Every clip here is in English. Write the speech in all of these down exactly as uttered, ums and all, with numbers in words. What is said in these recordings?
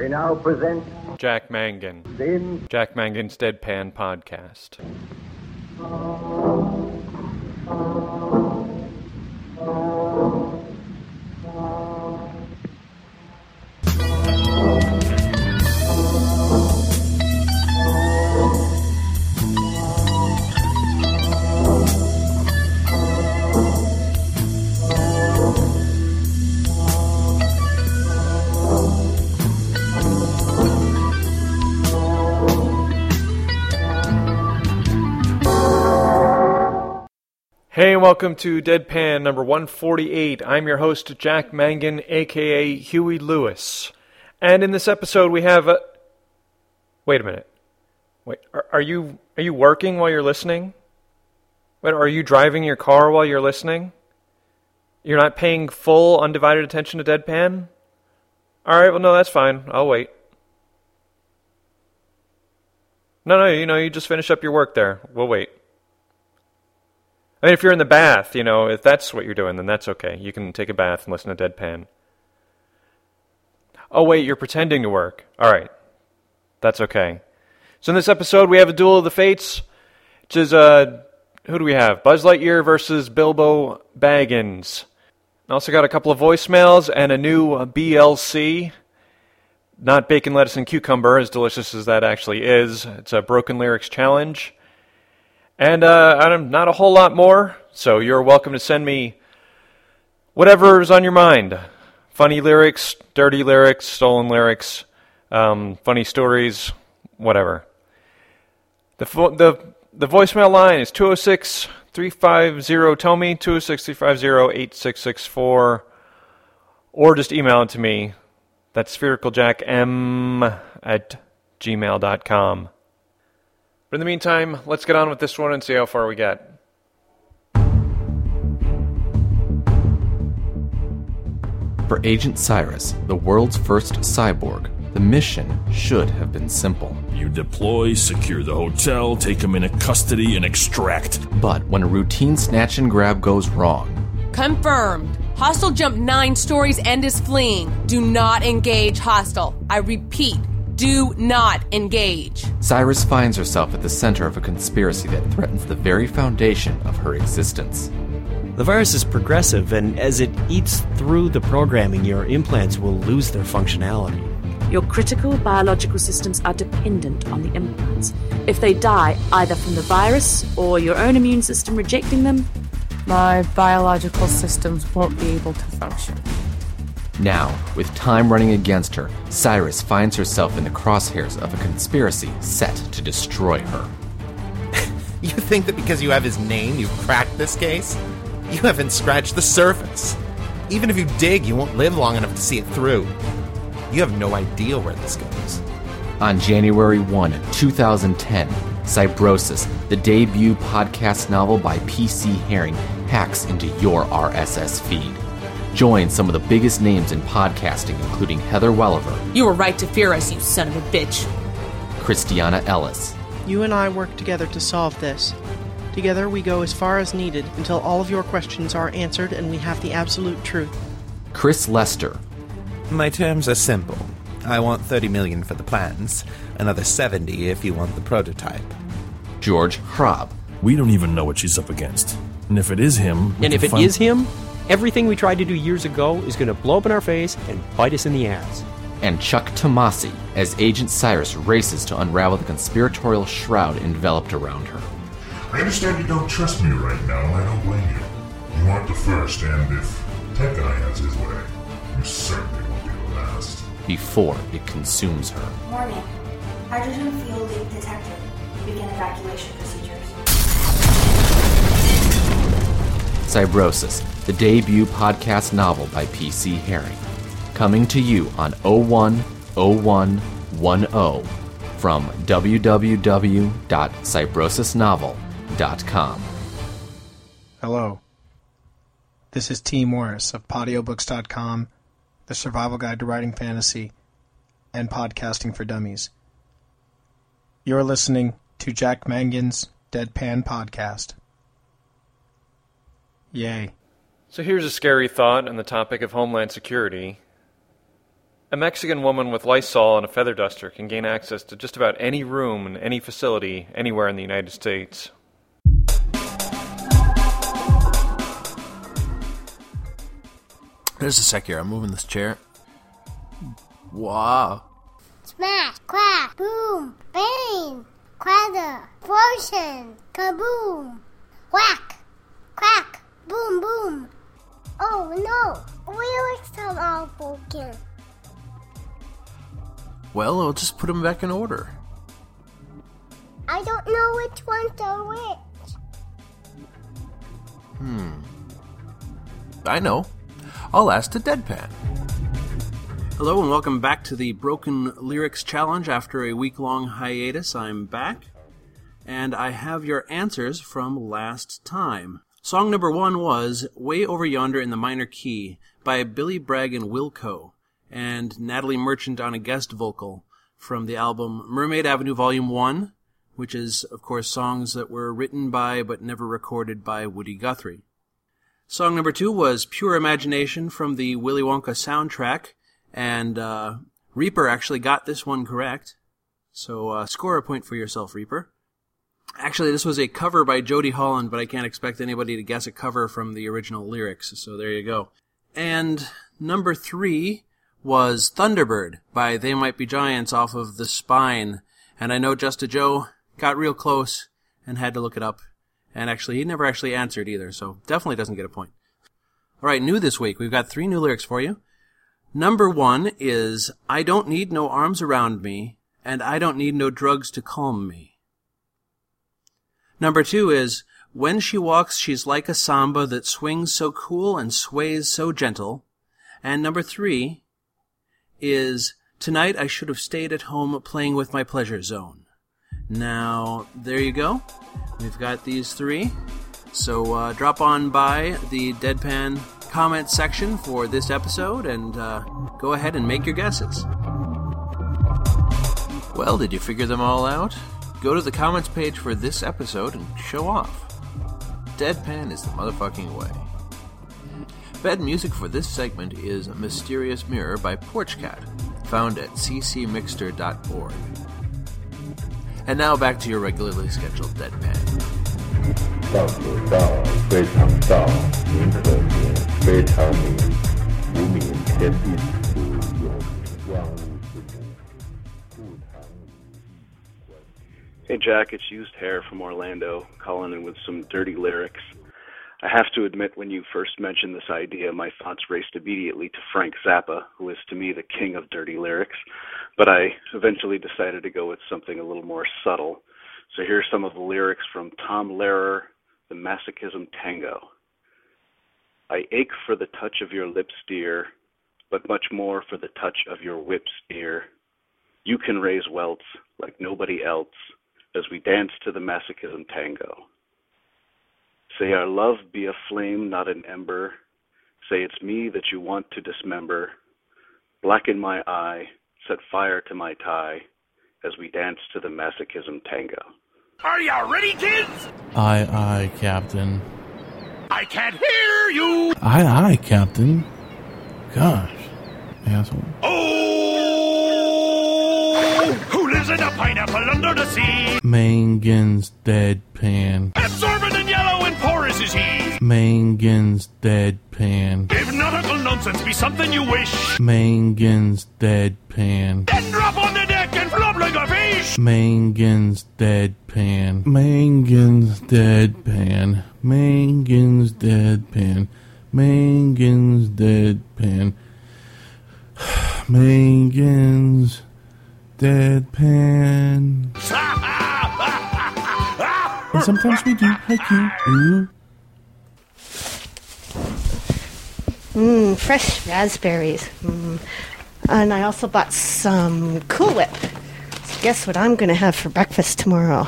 We now present Jack Mangan. in Jack Mangan's Deadpan Podcast. Hey, and welcome to Deadpan number one forty-eight. I'm your host, Jack Mangan, a k a. Huey Lewis. And in this episode, we have a... Wait a minute. Wait, are, are you are you working while you're listening? Wait, are you driving your car while you're listening? You're not paying full, undivided attention to Deadpan? Alright, well, no, that's fine. I'll wait. No, no, you know, you just finish up your work there. We'll wait. I mean, if you're in the bath, you know, if that's what you're doing, then that's okay. You can take a bath and listen to Deadpan. Oh, wait, you're pretending to work. All right. That's okay. So in this episode, we have a Duel of the Fates, which is, uh, who do we have? Buzz Lightyear versus Bilbo Baggins. Also got a couple of voicemails and a new uh, B L C. Not bacon, lettuce, and cucumber, as delicious as that actually is. It's a Broken Lyrics Challenge. And uh, not a whole lot more, so you're welcome to send me whatever's on your mind. Funny lyrics, dirty lyrics, stolen lyrics, um, funny stories, whatever. The fo- the the voicemail line is two oh six, three five zero, T O M I, two oh six, three five zero, eight six six four, or just email it to me. That's sphericaljackm at gmail dot com. But in the meantime, let's get on with this one and see how far we get. For Agent Cyrus, the world's first cyborg, the mission should have been simple. You deploy, secure the hotel, take him into custody, and extract. But when a routine snatch and grab goes wrong... Confirmed. Hostile jumped nine stories and is fleeing. Do not engage hostile. I repeat. Do not engage. Cyrus finds herself at the center of a conspiracy that threatens the very foundation of her existence. The virus is progressive, and as it eats through the programming, your implants will lose their functionality. Your critical biological systems are dependent on the implants. If they die, either from the virus or your own immune system rejecting them, my biological systems won't be able to function. Now, with time running against her, Cyrus finds herself in the crosshairs of a conspiracy set to destroy her. You think that because you have his name, you've cracked this case? You haven't scratched the surface. Even if you dig, you won't live long enough to see it through. You have no idea where this goes. On January first, twenty ten, Cybrosis, the debut podcast novel by P C Haring, hacks into your R S S feed. Join some of the biggest names in podcasting, including Heather Welliver. You were right to fear us, you son of a bitch. Christiana Ellis. You and I work together to solve this. Together we go as far as needed until all of your questions are answered and we have the absolute truth. Chris Lester. My terms are simple. I want thirty million dollars for the plans, another seventy if you want the prototype. George Hrab. We don't even know what she's up against. And if it is him... And if it find- is him... Everything we tried to do years ago is going to blow up in our face and bite us in the ass. And Chuck Tomasi, as Agent Cyrus races to unravel the conspiratorial shroud enveloped around her. I understand you don't trust me right now, and I don't blame you. You aren't the first, and if Tech Guy has his way, you certainly won't be the last. Before it consumes her. Warning. Hydrogen fuel leak detected. Begin evacuation procedures. Cybrosis, the debut podcast novel by P C Haring. Coming to you on oh one oh one one oh from w w w dot cybrosis novel dot com. Hello. This is T. Morris of Podiobooks dot com, the survival guide to writing fantasy, and podcasting for dummies. You're listening to Jack Mangan's Deadpan Podcast. Yay. So here's a scary thought on the topic of Homeland Security. A Mexican woman with Lysol and a feather duster can gain access to just about any room in any facility anywhere in the United States. There's a sec here. I'm moving this chair. Wow. Smash, crack, boom, bang, cracker, explosion, kaboom, whack, crack, boom, boom. Oh no, lyrics are all broken. Well, I'll just put them back in order. I don't know which ones are which. Hmm. I know. I'll ask the Deadpan. Hello and welcome back to the Broken Lyrics Challenge. After a week-long hiatus, I'm back. And I have your answers from last time. Song number one was Way Over Yonder in the Minor Key by Billy Bragg and Wilco, and Natalie Merchant on a guest vocal from the album Mermaid Avenue Volume one, which is, of course, songs that were written by but never recorded by Woody Guthrie. Song number two was Pure Imagination from the Willy Wonka soundtrack, and uh, Reaper actually got this one correct. So uh, score a point for yourself, Reaper. Actually, this was a cover by Jody Holland, but I can't expect anybody to guess a cover from the original lyrics, so there you go. And number three was Thunderbird by They Might Be Giants off of The Spine. And I know Just a Joe got real close and had to look it up. And actually, he never actually answered either, so definitely doesn't get a point. All right, new this week. We've got three new lyrics for you. Number one is, I don't need no arms around me, and I don't need no drugs to calm me. Number two is, when she walks, she's like a samba that swings so cool and sways so gentle. And number three is, tonight I should have stayed at home playing with my pleasure zone. Now, there you go. We've got these three. So uh, drop on by the Deadpan comment section for this episode and uh, go ahead and make your guesses. Well, did you figure them all out? Go to the comments page for this episode and show off. Deadpan is the motherfucking way. Bed music for this segment is Mysterious Mirror by Porchcat, found at c c mixter dot org. And now back to your regularly scheduled Deadpan. 道可道，非常道，名可名，非常名，无名天地之初，有名万物之母，故常以。 Hey Jack, it's Used Hair from Orlando, calling in with some dirty lyrics. I have to admit, when you first mentioned this idea, my thoughts raced immediately to Frank Zappa, who is to me the king of dirty lyrics, but I eventually decided to go with something a little more subtle. So here's some of the lyrics from Tom Lehrer, The Masochism Tango. I ache for the touch of your lips, dear, but much more for the touch of your whips, dear. You can raise welts like nobody else as we dance to the Masochism Tango. Say our love be a flame, not an ember. Say it's me that you want to dismember. Blacken my eye, set fire to my tie as we dance to the Masochism Tango. Are you ready, kids? Aye, aye, Captain. I can't hear you! Aye, aye, Captain. Gosh, asshole. Oh! Who lives in a pineapple under the sea? Mangan's Deadpan. Absorbent and yellow and porous is he. Mangan's Deadpan. If nautical nonsense be something you wish. Mangan's Deadpan. Then drop on the deck and flop like a fish. Mangan's Deadpan. Mangan's Deadpan. Mangan's Deadpan. Mangan's Deadpan. Mangan's Deadpan. And sometimes we do haiku. Ooh. Mmm, fresh raspberries. Mm. And I also bought some Cool Whip. So guess what I'm going to have for breakfast tomorrow?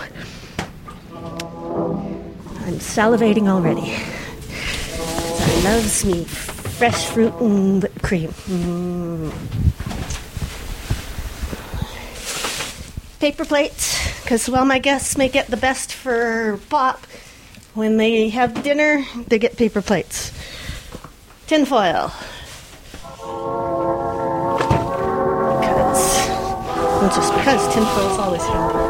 I'm salivating already. I loves me fresh fruit and whipped cream. Mm. Paper plates, because, well, my guests may get the best for pop. When they have dinner, they get paper plates. Tinfoil. Well, just because tinfoil is always handy.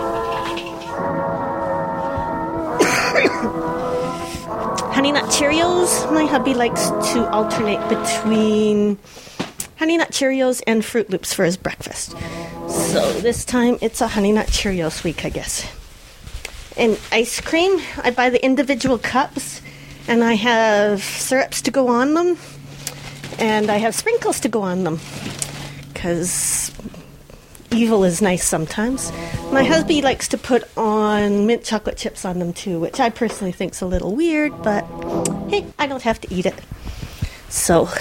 Honey Nut Cheerios. My hubby likes to alternate between Honey Nut Cheerios and Fruit Loops for his breakfast. So this time it's a Honey Nut Cheerios week, I guess. And ice cream, I buy the individual cups, and I have syrups to go on them, and I have sprinkles to go on them, because evil is nice sometimes. My husband likes to put on mint chocolate chips on them too, which I personally think is a little weird, but hey, I don't have to eat it. So...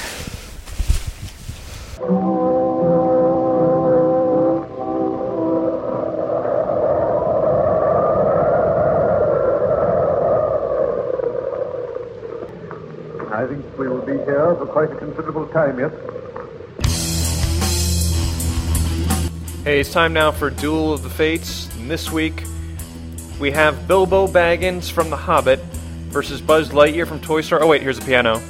I think we will be here for quite a considerable time yet. Hey, it's time now for Duel of the Fates. And this week, we have Bilbo Baggins from The Hobbit versus Buzz Lightyear from Toy Story. Oh wait, here's a piano.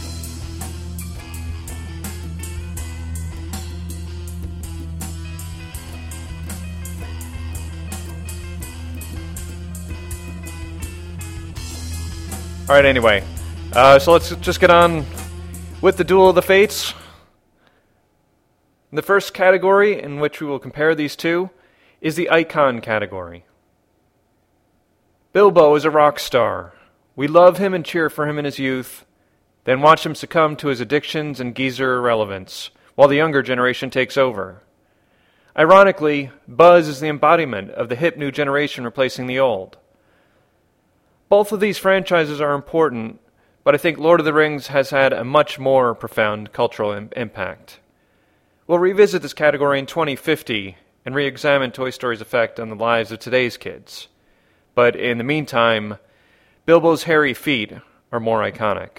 Alright, anyway. Uh, so let's just get on with the Duel of the Fates. The first category in which we will compare these two is the icon category. Bilbo is a rock star. We love him and cheer for him in his youth, then watch him succumb to his addictions and geezer irrelevance, while the younger generation takes over. Ironically, Buzz is the embodiment of the hip new generation replacing the old. Both of these franchises are important, but I think Lord of the Rings has had a much more profound cultural im- impact. We'll revisit this category in twenty fifty and re-examine Toy Story's effect on the lives of today's kids. But in the meantime, Bilbo's hairy feet are more iconic.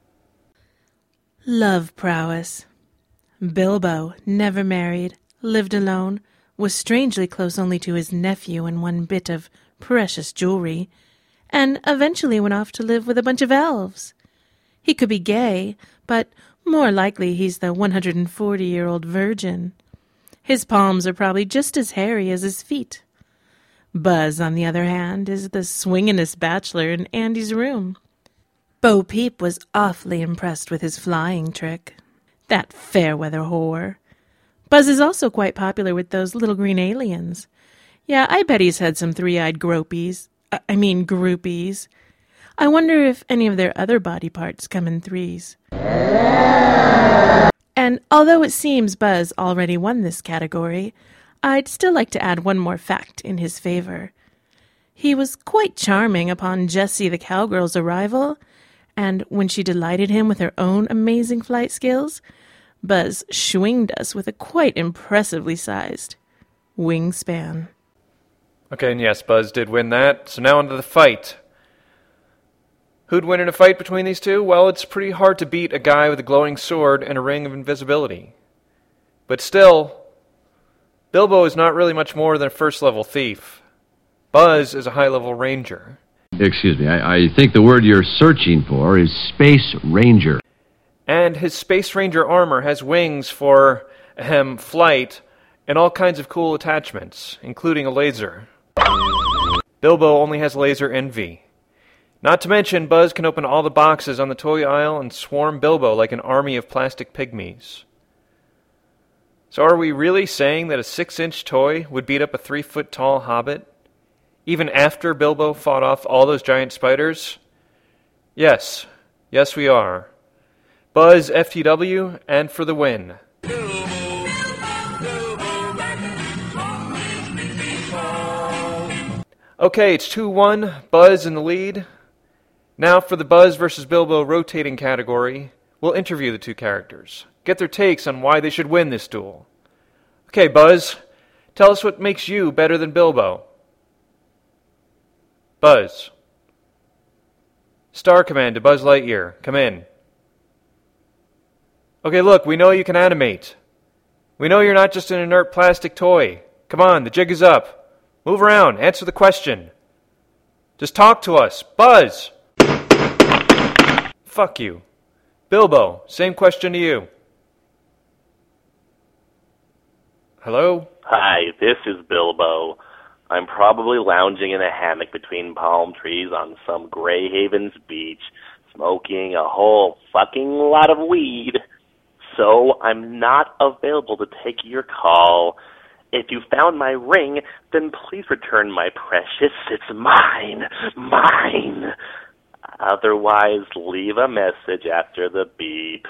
Love prowess. Bilbo, never married, lived alone, was strangely close only to his nephew and one bit of precious jewelry, and eventually went off to live with a bunch of elves. He could be gay, but more likely he's the one hundred forty-year-old virgin. His palms are probably just as hairy as his feet. Buzz, on the other hand, is the swinginest bachelor in Andy's room. Bo Peep was awfully impressed with his flying trick. That fair-weather whore. Buzz is also quite popular with those little green aliens. Yeah, I bet he's had some three-eyed gropies. Uh, I mean groupies. I wonder if any of their other body parts come in threes. And although it seems Buzz already won this category, I'd still like to add one more fact in his favor. He was quite charming upon Jessie the cowgirl's arrival, and when she delighted him with her own amazing flight skills, Buzz swinged us with a quite impressively sized wingspan. Okay, and yes, Buzz did win that. So now onto the fight. Who'd win in a fight between these two? Well, it's pretty hard to beat a guy with a glowing sword and a ring of invisibility. But still, Bilbo is not really much more than a first-level thief. Buzz is a high-level ranger. Excuse me, I, I think the word you're searching for is Space Ranger. And his Space Ranger armor has wings for, ahem, flight, and all kinds of cool attachments, including a laser. Bilbo only has laser envy. Not to mention, Buzz can open all the boxes on the toy aisle and swarm Bilbo like an army of plastic pygmies. So are we really saying that a six-inch toy would beat up a three-foot-tall hobbit? Even after Bilbo fought off all those giant spiders? Yes. Yes, we are. Buzz F T W, and for the win. Okay, it's two one, Buzz in the lead. Now for the Buzz versus Bilbo rotating category, we'll interview the two characters, get their takes on why they should win this duel. Okay, Buzz, tell us what makes you better than Bilbo. Buzz. Star Command to Buzz Lightyear, come in. Okay, look, we know you can animate. We know you're not just an inert plastic toy. Come on, the jig is up. Move around, answer the question. Just talk to us. Buzz! Fuck you. Bilbo, same question to you. Hello? Hi, this is Bilbo. I'm probably lounging in a hammock between palm trees on some Grey Havens beach, smoking a whole fucking lot of weed. So I'm not available to take your call. If you found my ring, then please return my precious. It's mine. Mine. Otherwise, leave a message after the beep.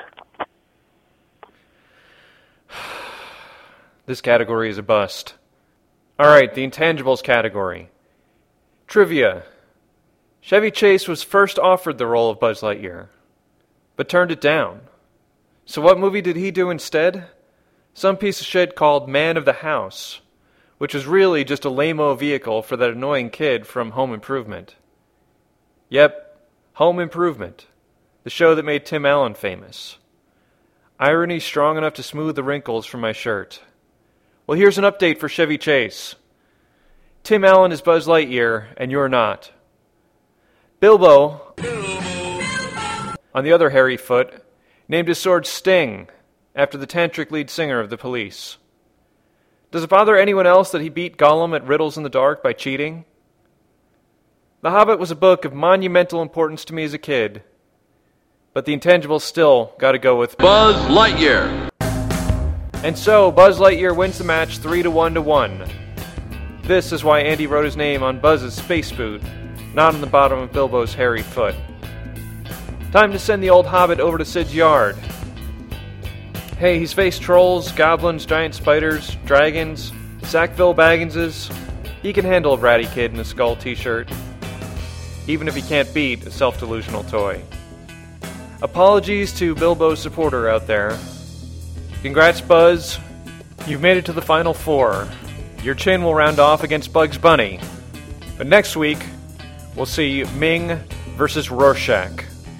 This category is a bust. Alright, the intangibles category. Trivia. Chevy Chase was first offered the role of Buzz Lightyear, but turned it down. So what movie did he do instead? Some piece of shit called Man of the House, which was really just a lame-o vehicle for that annoying kid from Home Improvement. Yep, Home Improvement, the show that made Tim Allen famous. Irony strong enough to smooth the wrinkles from my shirt. Well, here's an update for Chevy Chase. Tim Allen is Buzz Lightyear, and you're not. Bilbo, on the other hairy foot, named his sword Sting, after the tantric lead singer of the Police. Does it bother anyone else that he beat Gollum at Riddles in the Dark by cheating? The Hobbit was a book of monumental importance to me as a kid, but the intangibles still gotta go with Buzz Lightyear. And so, Buzz Lightyear wins the match three to one to one. This is why Andy wrote his name on Buzz's space boot, not on the bottom of Bilbo's hairy foot. Time to send the old hobbit over to Sid's yard. Hey, he's faced trolls, goblins, giant spiders, dragons, Sackville Bagginses. He can handle a ratty kid in a skull t-shirt, even if he can't beat a self-delusional toy. Apologies to Bilbo's supporter out there. Congrats, Buzz. You've made it to the Final Four. Your chin will round off against Bugs Bunny. But next week, we'll see Ming versus Rorschach.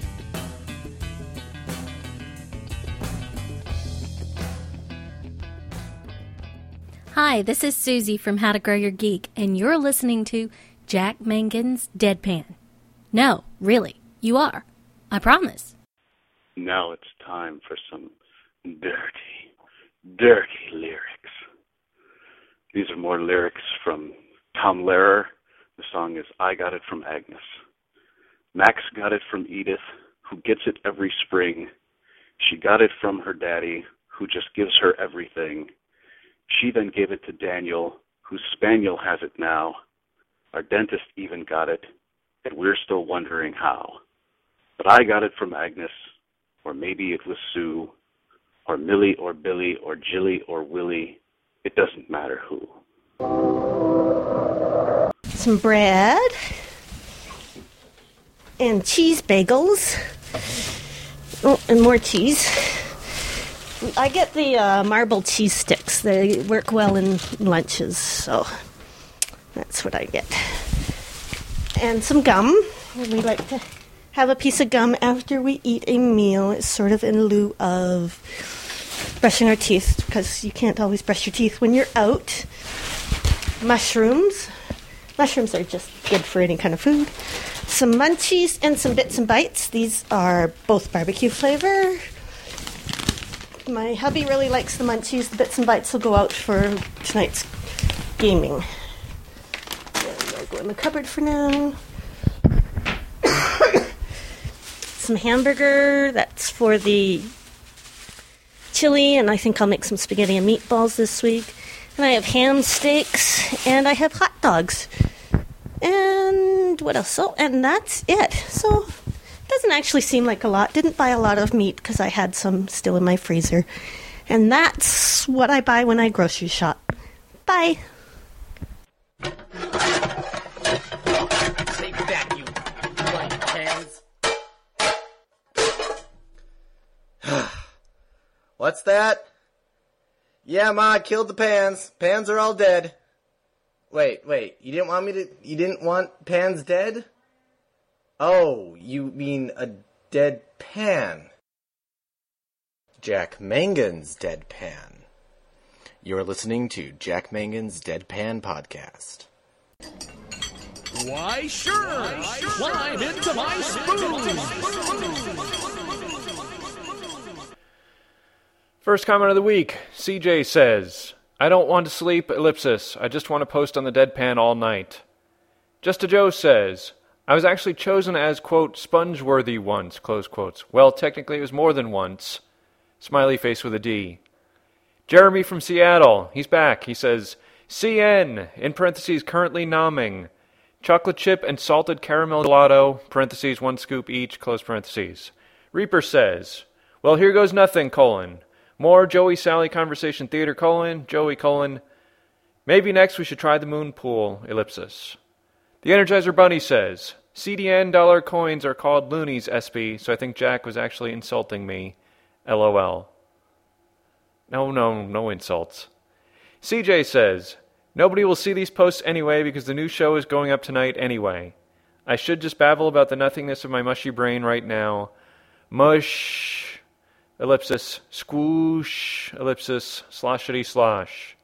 Hi, this is Susie from How to Grow Your Geek, and you're listening to Jack Mangan's Deadpan. No, really, you are. I promise. Now it's time for some dirty, dirty lyrics. These are more lyrics from Tom Lehrer. The song is I Got It From Agnes. Max got it from Edith, who gets it every spring. She got it from her daddy, who just gives her everything. She then gave it to Daniel, whose spaniel has it now. Our dentist even got it, and we're still wondering how. But I got it from Agnes, or maybe it was Sue, or Millie or Billy or Jilly or Willie. It doesn't matter who. Some bread and cheese bagels. Oh, and more cheese. I get the uh, marble cheese sticks. They work well in lunches, so that's what I get. And some gum. We like to have a piece of gum after we eat a meal. It's sort of in lieu of brushing our teeth, because you can't always brush your teeth when you're out. Mushrooms. Mushrooms are just good for any kind of food. Some munchies and some bits and bites. These are both barbecue flavor. My hubby really likes the munchies. The bits and bites will go out for tonight's gaming. They'll go in the cupboard for now. Some hamburger. That's for the chili, and I think I'll make some spaghetti and meatballs this week. And I have ham steaks, and I have hot dogs. And what else? Oh, and that's it. So it doesn't actually seem like a lot. Didn't buy a lot of meat because I had some still in my freezer. And that's what I buy when I grocery shop. Bye. Take that, you blind pans. What's that? Yeah, Ma, I killed the pans. Pans are all dead. Wait, wait, you didn't want me to... You didn't want pans dead? Oh, you mean a dead pan. Jack Mangan's Deadpan. You're listening to Jack Mangan's Deadpan Podcast. Why, sure. Why, sure. Climb into my spoon. First comment of the week. C J says, I don't want to sleep, ellipsis. I just want to post on the Deadpan all night. Just a Joe says, I was actually chosen as, quote, sponge-worthy once, close quotes. Well, technically it was more than once. Smiley face with a D. Jeremy from Seattle, he's back. He says, C N, in parentheses, currently nomming. Chocolate chip and salted caramel gelato, parentheses, one scoop each, close parentheses. Reaper says, well, here goes nothing, colon. More Joey Sally Conversation Theater, colon, Joey, colon. Maybe next we should try the moon pool, ellipsis. The Energizer Bunny says, C D N dollar coins are called loonies, S B, so I think Jack was actually insulting me, LOL. No, no, no insults. C J says, nobody will see these posts anyway because the new show is going up tonight anyway. I should just babble about the nothingness of my mushy brain right now. Mush, ellipsis, squoosh, ellipsis, sloshity slosh.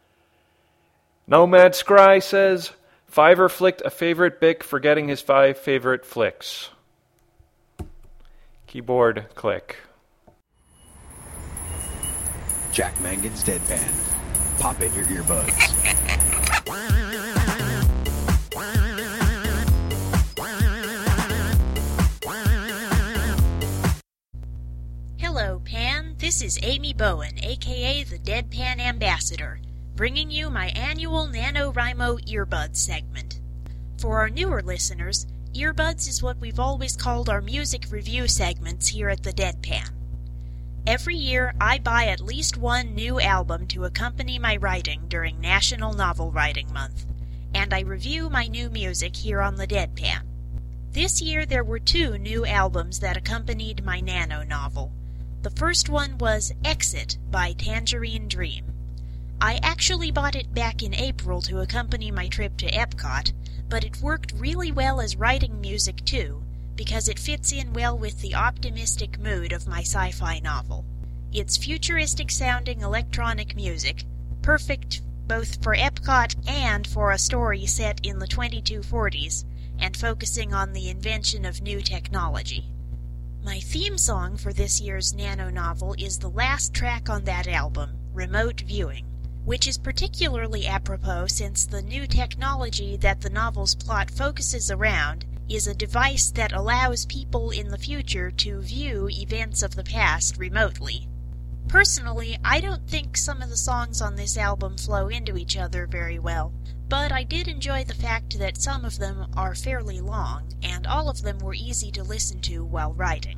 Nomad Scry says, Fiverr flicked a favorite bic for getting his five favorite flicks. Keyboard click. Jack Mangan's Deadpan. Pop in your earbuds. Hello, Pan. This is Amy Bowen, aka the Deadpan Ambassador, bringing you my annual NaNoWriMo Earbuds segment. For our newer listeners, Earbuds is what we've always called our music review segments here at the Deadpan. Every year, I buy at least one new album to accompany my writing during National Novel Writing Month, and I review my new music here on the Deadpan. This year, there were two new albums that accompanied my Nano novel. The first one was Exit by Tangerine Dream. I actually bought it back in April to accompany my trip to Epcot, but it worked really well as writing music too, because it fits in well with the optimistic mood of my sci-fi novel. It's futuristic-sounding electronic music, perfect both for Epcot and for a story set in the twenty-two forties, and focusing on the invention of new technology. My theme song for this year's Nano novel is the last track on that album, Remote Viewing, which is particularly apropos since the new technology that the novel's plot focuses around is a device that allows people in the future to view events of the past remotely. Personally, I don't think some of the songs on this album flow into each other very well, but I did enjoy the fact that some of them are fairly long, and all of them were easy to listen to while writing.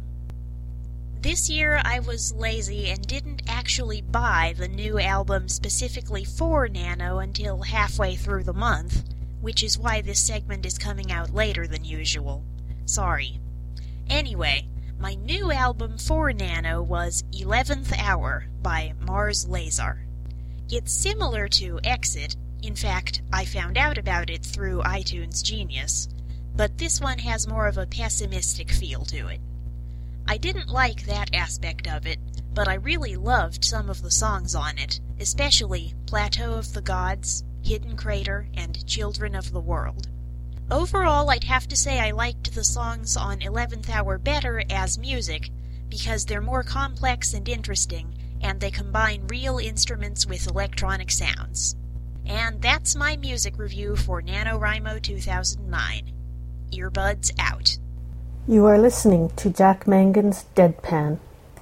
This year I was lazy and didn't actually buy the new album specifically for Nano until halfway through the month, which is why this segment is coming out later than usual. Sorry. Anyway, my new album for Nano was eleventh Hour by Mars Lazar. It's similar to Exit. In fact, I found out about it through iTunes Genius, but this one has more of a pessimistic feel to it. I didn't like that aspect of it, but I really loved some of the songs on it, especially Plateau of the Gods, Hidden Crater, and Children of the World. Overall, I'd have to say I liked the songs on eleventh Hour better as music, because they're more complex and interesting, and they combine real instruments with electronic sounds. And that's my music review for NaNoWriMo two thousand nine. Earbuds out. You are listening to Jack Mangan's Deadpan.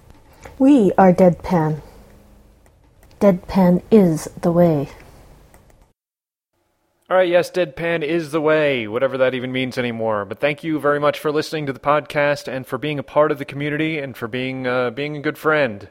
We are Deadpan. Deadpan is the way. Alright, yes, Deadpan is the way, whatever that even means anymore. But thank you very much for listening to the podcast and for being a part of the community and for being uh, being a good friend.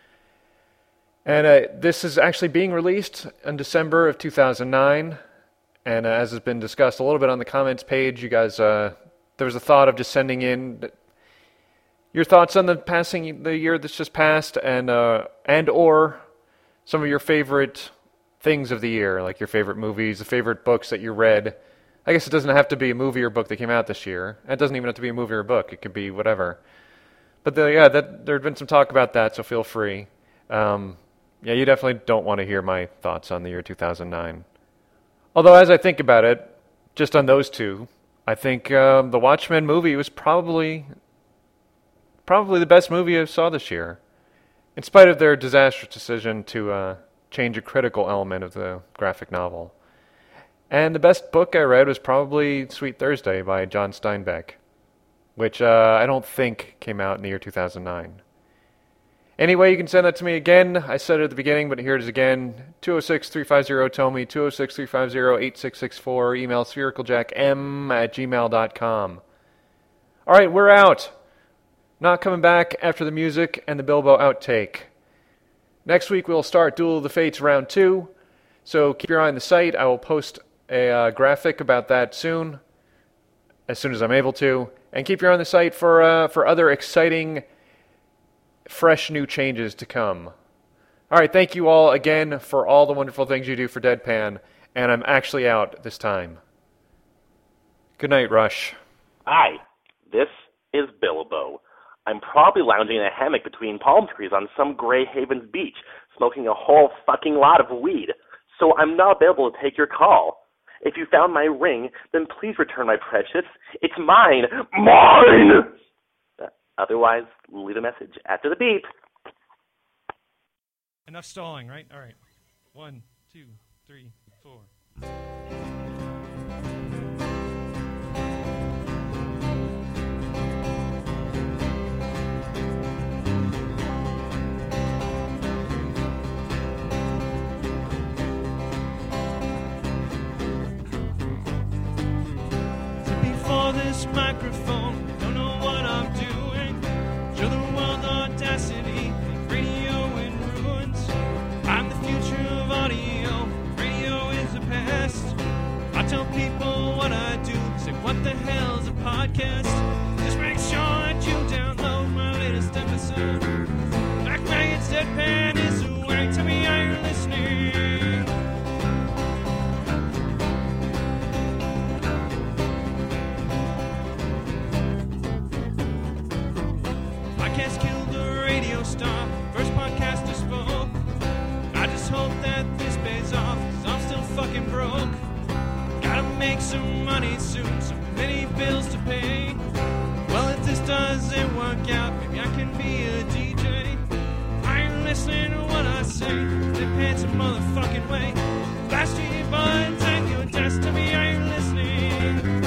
And uh, this is actually being released in December of two thousand nine. And uh, as has been discussed a little bit on the comments page, you guys, uh, there was a thought of just sending in your thoughts on the passing, the year that's just passed, and uh, and or some of your favorite things of the year, like your favorite movies, the favorite books that you read. I guess it doesn't have to be a movie or book that came out this year. It doesn't even have to be a movie or a book. It could be whatever. But the, yeah, that, there had been some talk about that, so feel free. Um, yeah, you definitely don't want to hear my thoughts on the year two thousand nine. Although, as I think about it, just on those two, I think um, the Watchmen movie was probably probably the best movie I saw this year, in spite of their disastrous decision to uh, change a critical element of the graphic novel. And the best book I read was probably Sweet Thursday by John Steinbeck, which uh, I don't think came out in the year two thousand nine. Anyway, you can send that to me again. I said it at the beginning, but here it is again. two oh six, three five zero, T O M I, two oh six, three five zero, eight six six four, email sphericaljackm at gmail dot com. All right, we're out. Not coming back after the music and the Bilbo outtake. Next week we'll start Duel of the Fates Round two, so keep your eye on the site. I will post a uh, graphic about that soon, as soon as I'm able to. And keep your eye on the site for uh, for other exciting, fresh new changes to come. All right, thank you all again for all the wonderful things you do for Deadpan, and I'm actually out this time. Good night, Rush. Hi, this is Bilbo. I'm probably lounging in a hammock between palm trees on some Grey Havens beach, smoking a whole fucking lot of weed, so I'm not available to take your call. If you found my ring, then please return my precious. It's mine. Mine! Uh, otherwise, leave a message after the beep. Enough stalling, right? All right. One, two, three, four. For this microphone, don't know what I'm doing. Show the world audacity, radio in ruins. I'm the future of audio, radio is the past. I tell people what I do, say what the hell's a podcast? Just make sure that you download my latest episode. Jack Mangan's Deadpan is the way, tell me how you're listening. Podcast killed the radio star. First podcast I spoke. I just hope that this pays off, cause I'm still fucking broke. Gotta make some money soon, so many bills to pay. Well, if this doesn't work out, maybe I can be a D J. I ain't listening to what I say. They pants a motherfucking way. Blast your buttons at your desk, to me I ain't listening.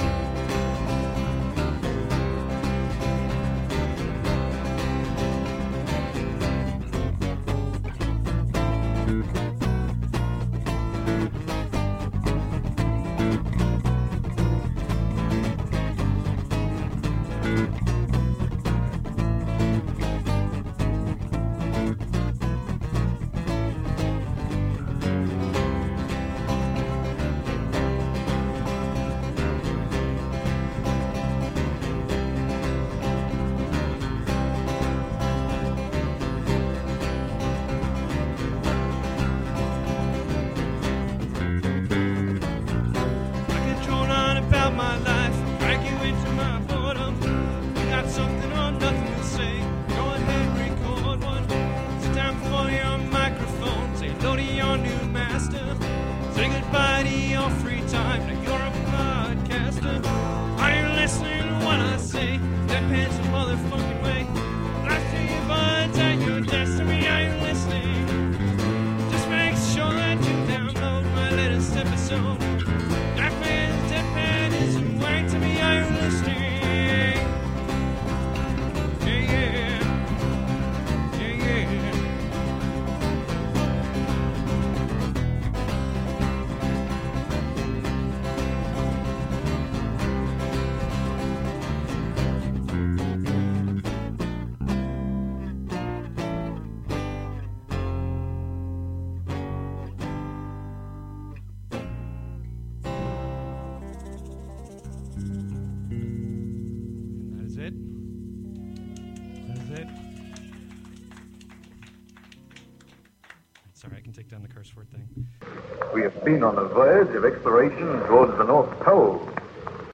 Take down the curse word thing. We have been on a voyage of exploration towards the North Pole.